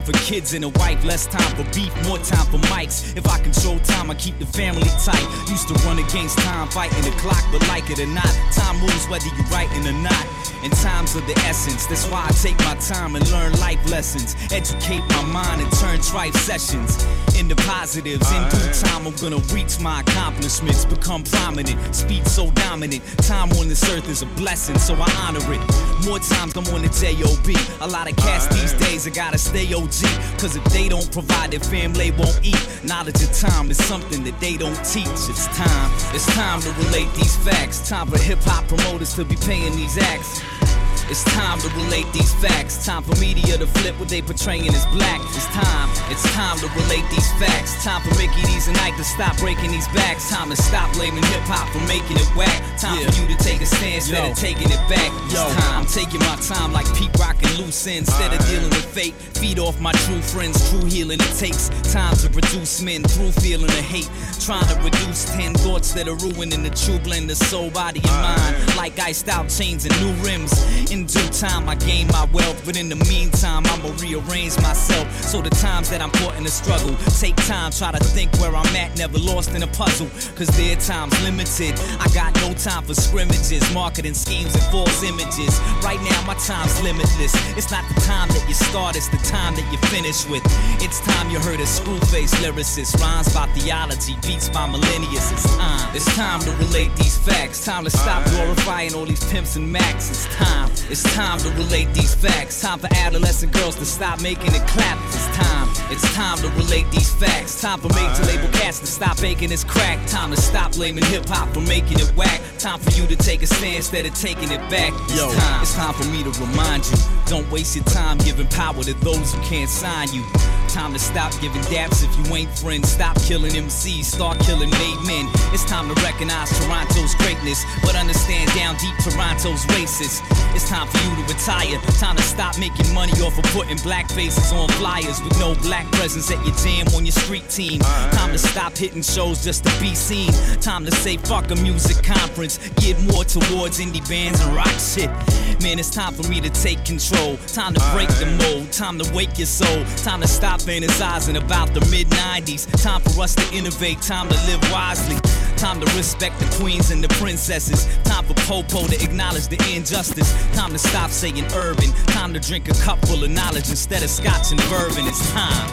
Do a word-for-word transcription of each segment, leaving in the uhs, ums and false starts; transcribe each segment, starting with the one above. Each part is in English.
For kids and a wife, less time for beef, more time for mics. If I control time, I keep the family tight. Used to run against time, fighting the clock, but like it or not, time moves whether you're writing or not. And time's of the essence, that's why I take my time and learn life lessons. Educate my mind and turn trife sessions into positives. In due time, I'm gonna reach my accomplishments, become prominent, speed so dominant. Time on this earth is a blessing, so I honor it. More times I'm on the J O B. A lot of cats these days, I gotta stay O G. Cause if they don't provide, their family won't eat. Knowledge of time is something that they don't teach. It's time, it's time to relate these facts. Time for hip-hop promoters to be paying these acts. It's time to relate these facts. Time for media to flip what they portraying as black. It's time, it's time to relate these facts. Time for Mickey D's and Ike to stop breaking these backs. Time to stop blaming hip-hop for making it whack. Time yeah. for you to take a stand instead Yo. of taking it back. It's Yo. time, I'm taking my time like Pete Rock and loose ends. Instead of dealing with fate, feed off my true friends. True healing, it takes time to produce men through feeling of hate. Trying to reduce ten thoughts that are ruining the true blend of soul, body, and mind. Like iced out chains and new rims. In due time, I gain my wealth, but in the meantime, I'ma rearrange myself. So the times that I'm caught in a struggle, take time, try to think where I'm at, never lost in a puzzle. Cause their time's limited. I got no time for scrimmages, marketing schemes and false images. Right now, my time's limitless. It's not the time that you start, it's the time that you finish with. It's time you heard a screw-faced lyricist. Rhymes by theology, beats by millennials. It's time. It's time to relate these facts. Time to stop glorifying all these pimps and max. It's time. It's time to relate these facts. Time for adolescent girls to stop making it clap. It's time. It's time to relate these facts. Time for major label cats to stop making this crack. Time to stop blaming hip-hop for making it whack. Time for you to take a stand instead of taking it back. It's Yo. time. It's time for me to remind you. Don't waste your time giving power to those who can't sign you. Time to stop giving daps if you ain't friends. Stop killing M Cs, start killing made men. It's time to recognize Toronto's greatness, but understand down deep Toronto's racist. It's time for you to retire. Time to stop making money off of putting black faces on flyers with no black presence at your jam on your street team. Time to stop hitting shows just to be seen. Time to say fuck a music conference, get more towards indie bands and rock shit. Man, it's time for me to take control. Time to break the mold. Time to wake your soul. Time to stop fantasizing about the mid nineties. Time for us to innovate. Time to live wisely. Time to respect the queens and the princesses. Time for Popo to acknowledge the injustice. Time to stop saying urban. Time to drink a cup full of knowledge instead of scotch and bourbon. It's time.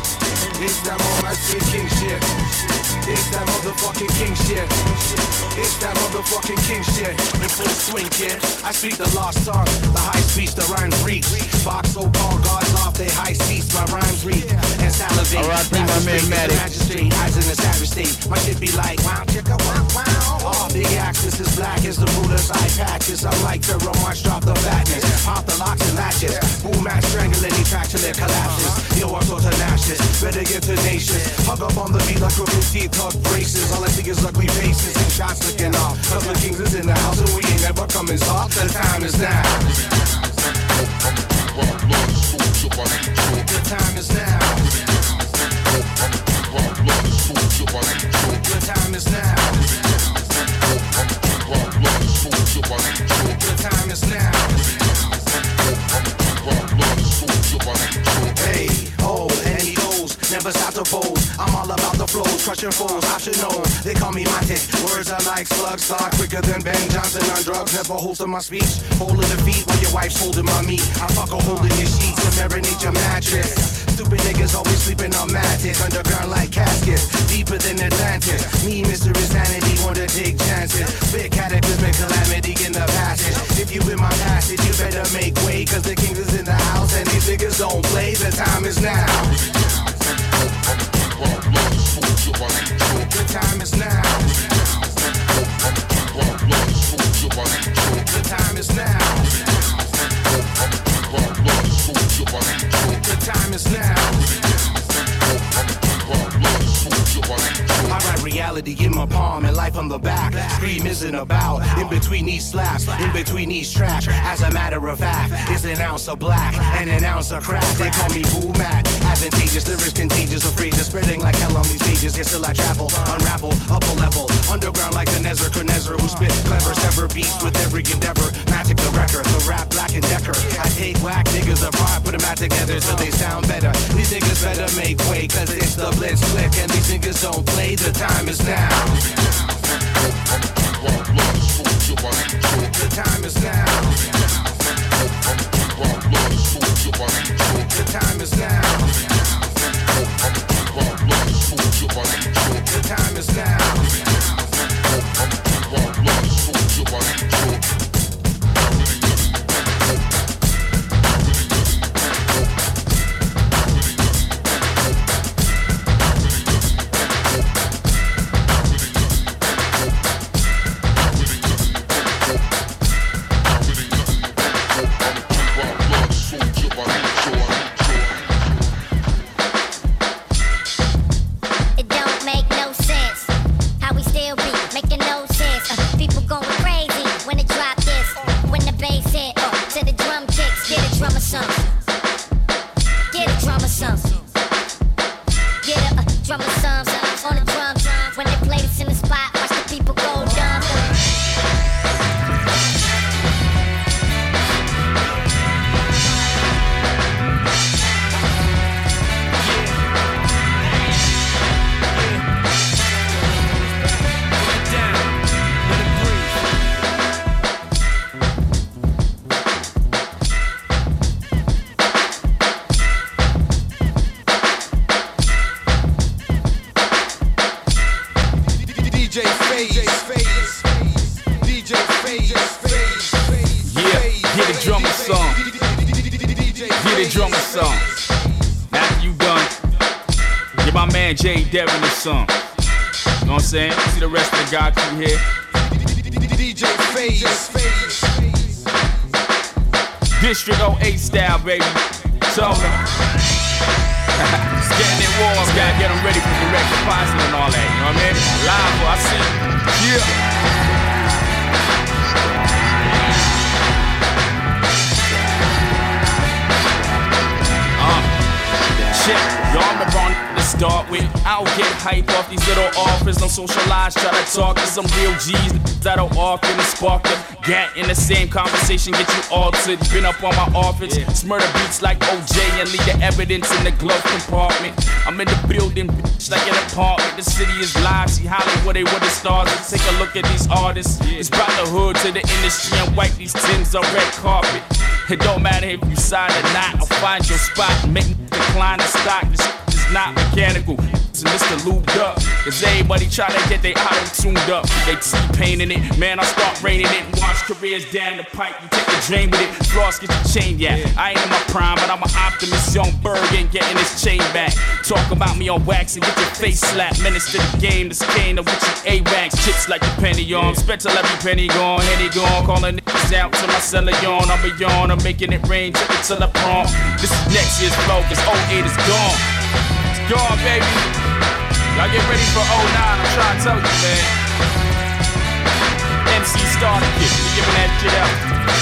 It's that all my shit, king shit. It's that motherfucking king shit. It's that motherfucking king shit. In full swing, kid. I speak the lost tongue, the high speech, the rhymes reach. Box so-called gods off their high seats. My rhymes read and salivate. All right, bring my man Maddie. Magistrate, eyes in the savage state. My shit be like, wow, chicka, wow, wow. All big axis is black as the Buddha's eye patches. I like to remarch, drop the fatness. Pop the locks and latches. Boom, match, strangle any track till it collapses. Yo, I'm so tenacious. Better get tenacious. Hug up on the beat like crooked teeth, tuck braces. All I see is ugly faces and shots licking off. Cause the kings is in the house and we ain't never coming soft. The time is now. The time is now. The time is now. The time is now. Hey, oh, and he goes, never stop to pose. I'm all about the flows, crushing foes, I should know. They call me Monty. Words are like slugs, fly quicker than Ben Johnson on drugs. Never holster my speech. Holding the feet while your wife's holding my meat. I fuck a hole in your sheets and marinate your mattress. Stupid niggas always sleeping on mattress. Underground like caskets, deeper than Atlantis. Me, Mister Insanity, wanna take chances. Big cataclysmic calamity in the passage. If you in my passage, you better make way. Cause the king is in the house and these niggas don't play. The time is now. The time is now. The time is now. The time is now. I write reality in my palm and life on the back. Scream isn't about in between these slaps, in between these tracks. As a matter of fact, it's an ounce of black and an ounce of crack. They call me Boo Mac. Have advantageous, lyrics contagious, afraid of spreading like hell on these pages. Yet still I travel, unravel, up a level, underground like the Nezer Knezer, who spit clever, sever beats with every endeavor. Magic the record, the rap Black and Decker. I take whack niggas apart, put them out together so they sound better. These niggas better make way, cause it's the blitz click, and these niggas don't play, the time is now. The time is now. The time is now. The time is now. Devin or something. You know what I'm saying? See the rest of the guy crew here. D J Phase. District oh eight style, baby. So, it's getting it warm. Gotta get them ready for direct deposit and all that. You know what I mean? Live, I see. Yeah. Uh, shit. Y'all, I'm the wrong to start with. I'll get hype off these little offers. Don't socialize, try to talk to some real G's that'll often spark the gat in the same conversation, get you altered. Been up on my office, yeah. Smurder beats like O J and leave the evidence in the glove compartment. I'm in the building, bitch, like an apartment. The city is live, see Hollywood, they were the stars. Let's take a look at these artists. Yeah. It's brought the hood to the industry and wipe these tins on red carpet. It don't matter if you sign or not, I'll find your spot, make me decline the stock. This is not mechanical, so Mister Lubed up. Cause everybody try to get their auto tuned up. They T-painting it, man, I start raining it and watch careers down the pipe. You take the drain with it, floss get your chain, yeah. I ain't in my prime, but I'm an optimist. Young Berg ain't getting his chain back. Talk about me on wax and get your face slapped. Menace to the game, the skein of which you A-rags. Chips like the penny on, spent till every penny gone. Henny gone, calling niggas out to my cellar yawn. I'm beyond, I'm making it rain, took it till I prom. This is next year's flow, cause oh eight is gone. It's gone, baby. Y'all get ready for oh nine, I'm trying to tell you, man. M C starter kit, we giving that shit out.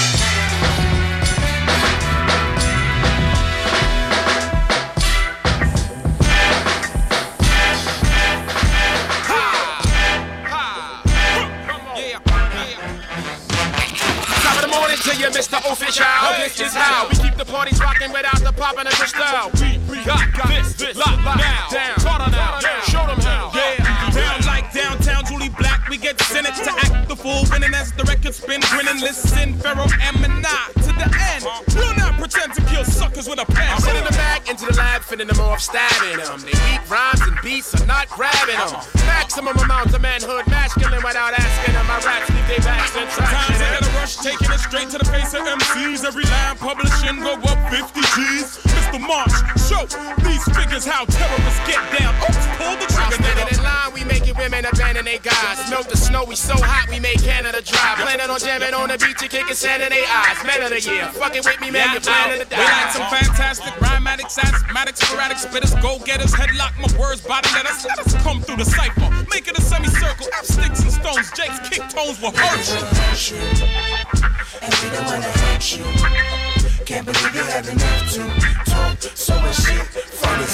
Top of the morning to you, Mister Official. This is how we keep the parties rocking without the popping of crystal. We, we got, got this, this, lock, lock, now, down, down, now, down, show them how. Yeah, down like downtown Julie Black, we get sentenced to act the fool, winning as the record spin, grinning, listen, Pharaoh and Manat to the end. We'll not pretend to kill suckers with a pen. I'm in the bag, into the lab, fitting them off, stabbing them. They weak rhymes and beats are not grabbing them. Maximum amount of manhood, masculine without asking them. My raps leave they backs in traction. Sometimes I get a rush, taking it straight to the face of M Cs. Every line publishing go up fifty G's. Mister March, show these figures how terrorists get down. Oops, pull the trigger, nigga. In line, we making women abandon they guys. Melt the snow, we so hot, we make Canada dry. Planning on jamming on the beach, you kicking sand in they eyes. Men of the year, fucking with me, man, you're planning to die. We like some fantastic rhymatics, asthmatics, sporadic spitters, go-getters, headlock my words, body letters. Let us come through the cipher, make it a semicircle. F sticks and stones, Jake's kick tones will hurt you. And we don't wanna hurt you. Can't believe you had enough to talk so much shit. Funny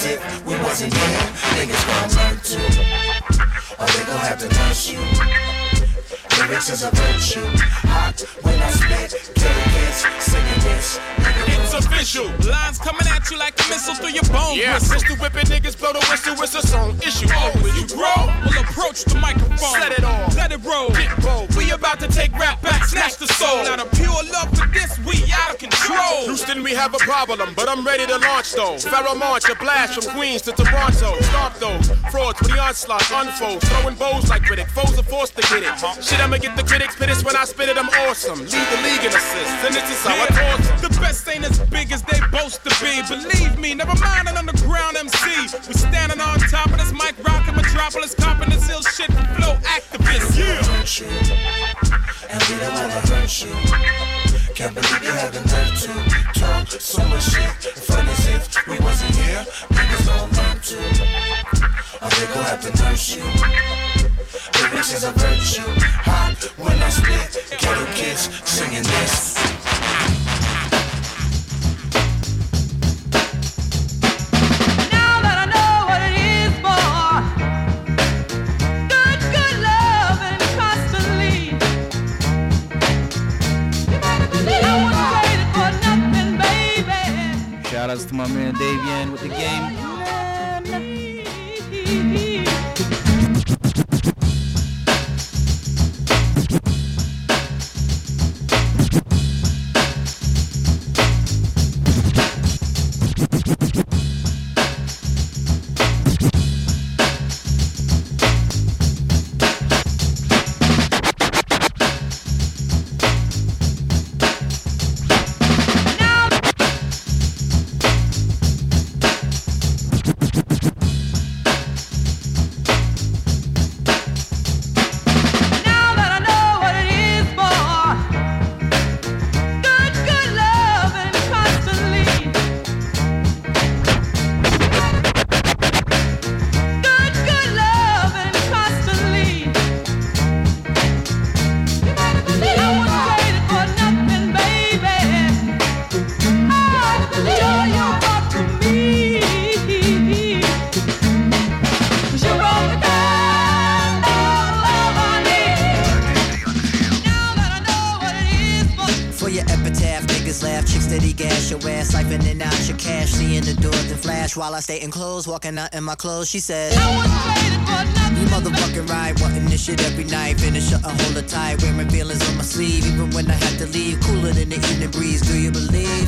if we wasn't here. Niggas gon' learn to, or they gon' have to nurse you. Lyrics is a virtue. Hot when I spit, kill kids, singing this. It's official. Lines coming at you like a missile through your bones. Yeah, pistol whipping niggas blow the whistle. It's a song issue. Oh, when you grow, we'll approach the microphone. Set it off, let it roll. Get bold. We about to take rap back, snatch the soul. Out of pure love for this, we out of control. Houston, we have a problem, but I'm ready to launch though. Pharaoh March, a blast from Queens to Toronto. Start those frauds with the onslaught unfolds. Throwing bows like Riddick, foes are forced to get it. Shit, I'ma get the critics pissed when I spit it. I'm awesome. Lead the league in assists, and this is how I toss them. The best ain't as big as they boast to be. Believe me, never mind an underground M C. We standing on top of this mic, rockin' Metropolis, copping this ill shit from flow activists. Yeah. And we don't wanna hurt you. Can't believe you had the nerve to talk so much shit. Fun as if we wasn't here. Niggas don't learn to, or they gon' have to nurse you. Lyrics is a virtue. Hot when I spit, ghetto kids singing this. Shout outs to my man Davian with the game. While I stay in clothes, walking out in my clothes, she said, you motherfucking right, wanting this shit every night. Finish up and hold her tight, wearing feelings on my sleeve. Even when I had to leave, cooler than the evening breeze. Do you believe?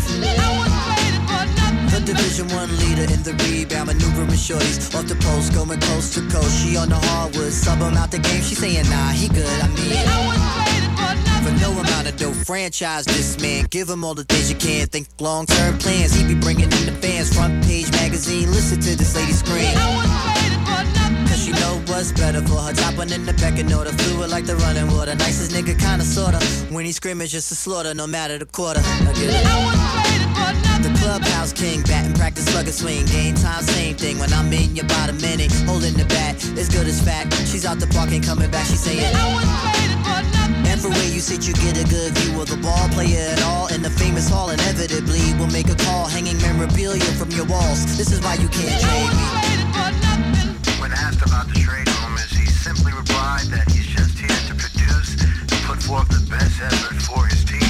The Division One leader in the rebound, maneuvering shorties off the post, going coast to coast. She on the hardwood, sub him out the game. She saying, nah, he good. I mean, for no amount of dope, franchise this man. Give him all the things you can. Think long-term plans. He be bringing in the fans. Front page magazine. Listen to this lady scream. Cause she know what's better for her. Top one in the pecking order. Fluid like the running water. Nicest nigga, kinda sorta. When he screaming, just a slaughter, no matter the quarter. I get it. The clubhouse king, batting practice, slugger swing. Game time, same thing. When I'm in your bottom minute, holding the bat, as good as fact. She's out the park, ain't coming back. She saying, every way you sit, you get a good view of the ball player and all. In the famous hall, inevitably will make a call, hanging memorabilia from your walls. This is why you can't trade me. When asked about the trade rumors, he simply replied that he's just here to produce and put forth the best effort for his team.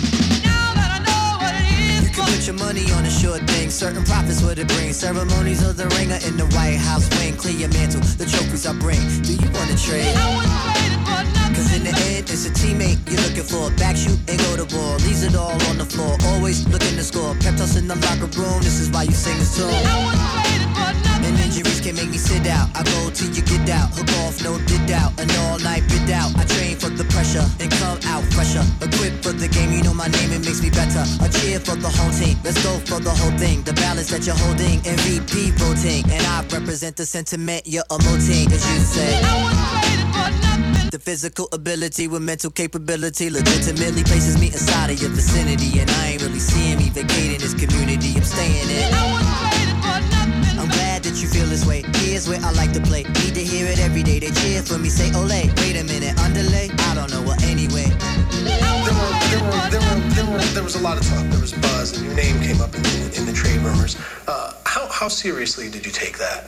You can put your money on a short thing. Certain profits would it bring. Ceremonies of the ringer in the White House wing. Clear your mantle, the trophies I bring. Do you want to trade? Cause in the end, it's a teammate you're looking for. Back shoot and go to ball. Leaves it all on the floor. Always looking to score. Pep toss in the locker room. This is why you sing this tune. And injuries can make me sit out. I go till you get out. Hook off, no did out. An all night bid out. I train for the pressure and come out fresher. Equipped for the game, you know my name, it makes me better. A cheer for the whole team. Let's go for the whole thing. The balance that you're holding. M V P voting. And I represent the sentiment you're emoting. As you say. The physical ability with mental capability legitimately places me inside of your vicinity. And I ain't really seeing me vacating this community. I'm staying in. I'm glad that you feel this way. Here's where I like to play. Need to hear it every day. They cheer for me, say ole. Wait a minute, underlay? I don't know, well anyway. There, were, there, were, there, were, there, were, there was a lot of talk. There was buzz, and your name came up in the, in the trade rumors. Uh, how, how How seriously did you take that?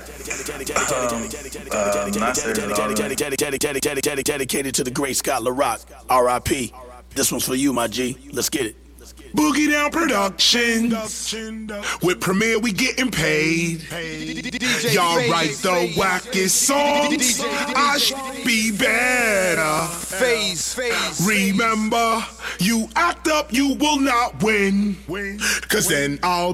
Um, uh, master, dedicated to the great Scott LaRock, R I P. This one's for you, my G. Let's get it. Boogie Down Productions. With Premier, we getting paid. Y'all write the wackest songs. I should be better. Phase. Remember, you act up, you will not win. Cause then I'll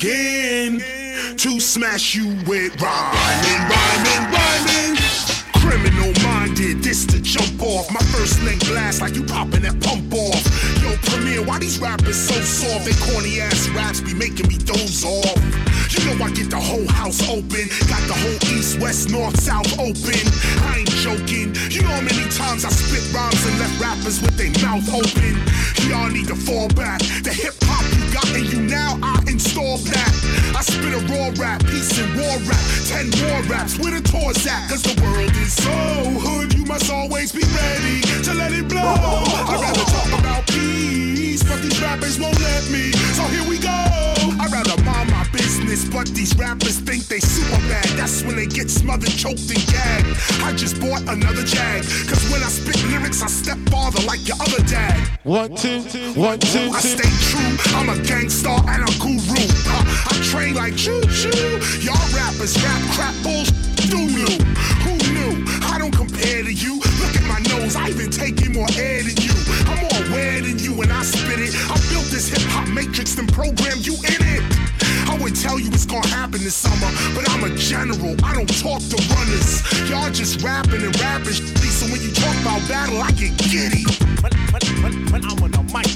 begin to smash you with rhyming, rhyming, rhyming. Criminal minded, this to jump off. My first link blast like you popping that pump off. Yo, Premier, why these rappers so soft? They corny ass raps be making me doze off. You know I get the whole house open. Got the whole east, west, north, south open. I ain't joking. You know how many times I spit rhymes and left rappers with their mouth open. Y'all need to fall back. The hip hop you got in you now, I installed that. I spit a raw rap, peace and war rap. Ten more raps, where the tours at? Cause the world is so hood, you must always be ready to let it blow. I'd rather talk about peace, but these rappers won't let me. So here we go. I'd rather mind my business, but these rappers think they super bad. That's when they get smothered, choked, and gagged. I just bought another Jag, cause when I spit lyrics, I step farther like your other dad. One, two, one, two, I stay true, I'm a gangster and a guru. Uh, I train like choo-choo. Y'all rappers rap crap bullshit. Doo-doo. Who knew? I don't compare to you. Look at my nose, I even take in more air than you. I'm more aware than you when I spit it. I built this hip-hop matrix and programmed you in it. I would tell you it's gonna happen this summer, but I'm a general, I don't talk to runners. Y'all just rapping and rapping shitty, so when you talk about battle, I get giddy. When, when, when, when I'm on the mic,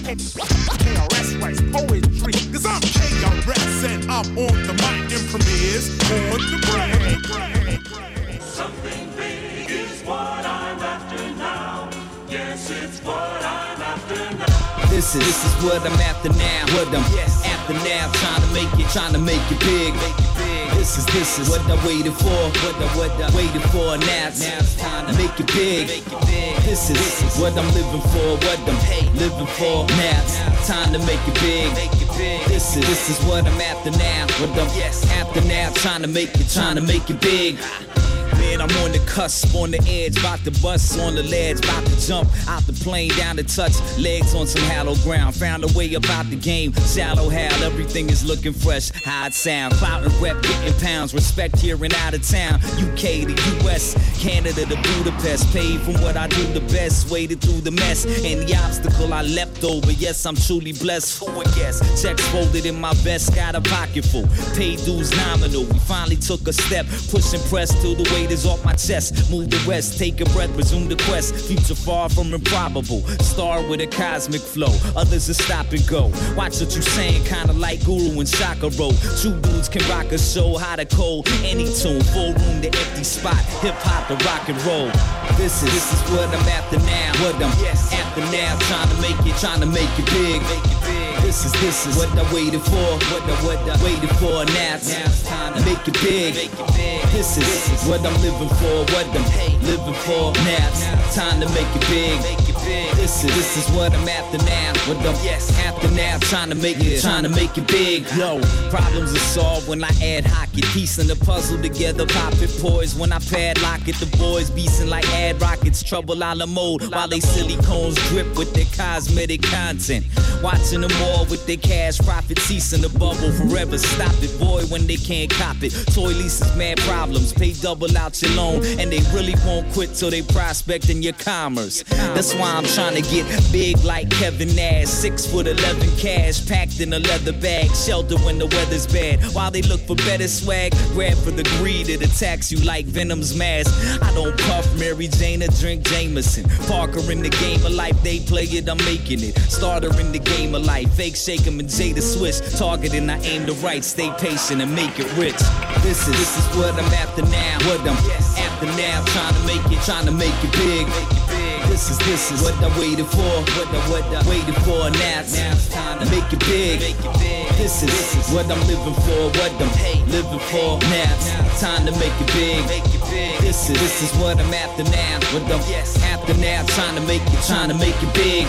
K R S writes poetry, cause I'm K R S and I'm on the mic and Premier's on the brain. Something big is what I'm after now. Yes, it's what I'm after now. This is this is what I'm after now. What I'm yes. after now. Trying to make it, trying to make it big. Make it big. This is this is what I waited for. What I what I waited for. Now it's now it's time to make it big. Make it big. This is this is what I'm living for. What I'm hey, living for. Now it's time to make it big. Make it big. This is this is what I'm after now. What I'm yes. after now. Trying to make it, trying to make it big. Man, I'm on the cusp, on the edge, about to bust on the ledge, about to jump out the plane, down to touch legs on some hollow ground. Found a way about the game, shallow hal, everything is looking fresh, how it sound. Clout and rep, getting pounds, respect here and out of town. U K to U S, Canada to Budapest. Paid from what I do the best, waded through the mess. Any obstacle I leapt over, yes, I'm truly blessed. Who would guess? Checks folded in my vest, got a pocket full. Paid dues nominal, we finally took a step, push and press till the weight is off my chest. Move the west, take a breath, resume the quest. Future far from improbable. Star with a cosmic flow. Others are stop and go. Watch what you saying, kinda like Guru and Shaka wrote. True dudes can rock a show, hot or cold, any tune. Full room, the empty spot. Hip hop, the rock and roll. This is this is what I'm after now. What I'm yes. after now. Trying to make it, trying to make it big. Make it big. This is this is what I waited for. What I what I waited for. Now it's time to make it big. Make it big. This is this is what I'm living for, what I'm hey, living for. Now it's time to make it big. Make it big. This is this is what I'm after now. What I'm yes after now. Trying to make it, trying to make it big. Yo, problems are solved when I add hockey. Piecing the puzzle together, pop it poise when I padlock it. The boys beasting like ad rockets, trouble a la mode. While they silicones drip with their cosmetic content. Watching them all with their cash profit, ceasing the bubble forever. Stop it, boy, when they can't cop it. Toy leases, mad problems. Pay double out your loan, and they really won't quit till they prospecting your commerce. That's why I'm trying to get big like Kevin Nash. Six foot eleven cash, packed in a leather bag. Shelter when the weather's bad. While they look for better swag, grab for the greed that attacks you like Venom's mask. I don't puff Mary Jane or drink Jameson. Parker in the game of life, they play it, I'm making it. Starter in the game of life, fake shake 'em and Jada Swish. Targeting, I aim to right, stay patient and make it rich. This is this is what I'm after now. What I'm yes. after now. Trying to make it, trying to make it big. Make it big. This is this is what I waited for. What I what I waited for. Now it's, now it's time to make it big. Make it big. This is this is what I'm living for. What I'm hey, living for. Now it's time to make it big. Make it big. This is this is what I'm after now. What I'm yes. after now. Trying to make it, trying to make it big.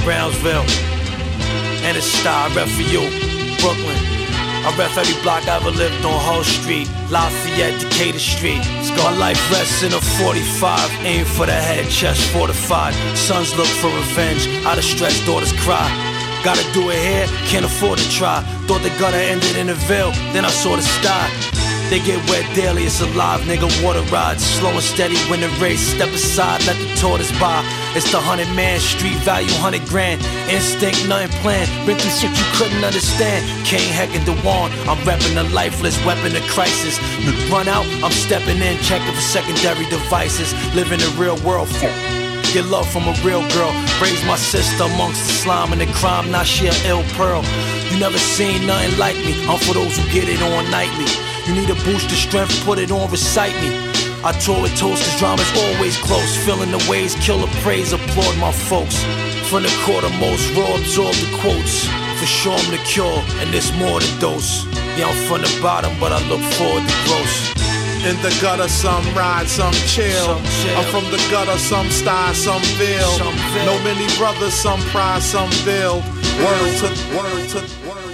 Brownsville. And it's Star, I rep for you, Brooklyn. I rep every block I ever lived on Hull Street, Lafayette, Decatur Street. My life rests in a forty-five, aim for the head, chest fortified. Sons look for revenge, out of stress, daughters cry. Gotta do it here, can't afford to try. Thought the gutter ended in the Ville, then I saw the sty. They get wet daily, it's alive, nigga, water rides. Slow and steady, win the race, step aside, let the tortoise by. It's the hundred man, street value, hundred grand. Instinct, nothing planned, been through shit you couldn't understand. Kane, Heck, and DeWan, I'm repping the lifeless, weapon of crisis. Run out, I'm stepping in, checking for secondary devices. Living the real world, for get love from a real girl. Raise my sister amongst the slime and the crime, now she a ill pearl. You never seen nothing like me, I'm for those who get it on nightly. You need a boost of strength, put it on, recite me. I tour with toast, cause drama's always close. Feeling the ways, kill a praise, applaud my folks. From the quarter most, raw absorb the quotes. For sure I'm the cure, and there's more to dose. Yeah, I'm from the bottom, but I look forward to gross. In the gutter, some ride, some chill. some chill. I'm from the gutter, some style, some build. Some no many brothers, some pride, some build. Word to, word to, word.